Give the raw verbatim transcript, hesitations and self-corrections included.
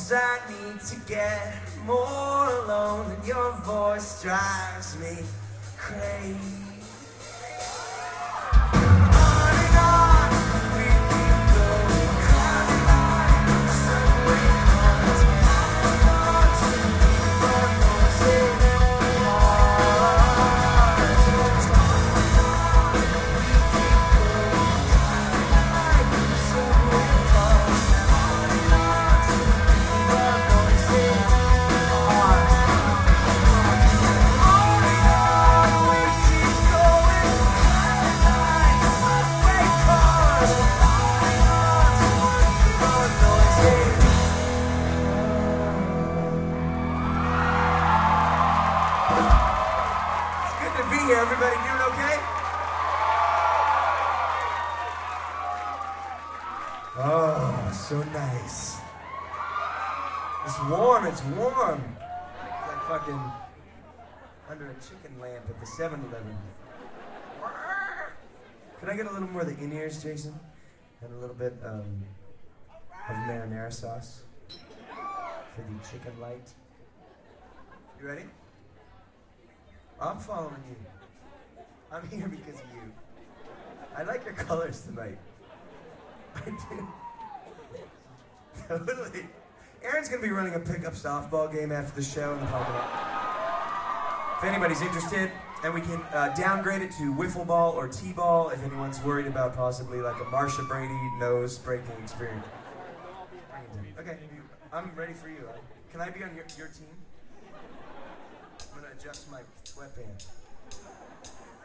'cause I need to get more alone, and your voice drives me crazy. On and on, we keep going, crowded like subway cars. On to the voices in hearts. On and on, we keep going, crowded like subway cars. On and on to the voices in hearts. On and on, we keep going, crowded like subway cars. On and on to the voices. It's good to be here. Everybody doing okay? Oh, so nice. It's warm, it's warm. It's like fucking under a chicken lamp at the seven eleven. Can I get a little more of the in-ears, Jason? And a little bit um, of marinara sauce for the chicken light. You ready? I'm following you. I'm here because of you. I like your colors tonight. I do. Totally. Aaron's gonna be running a pickup softball game after the show in the parking lot. If anybody's interested, and we can uh, downgrade it to wiffle ball or t-ball if anyone's worried about possibly like a Marsha Brady nose breaking experience. Okay, I'm ready for you. Can I be on your, your team? I'm gonna adjust my sweatband.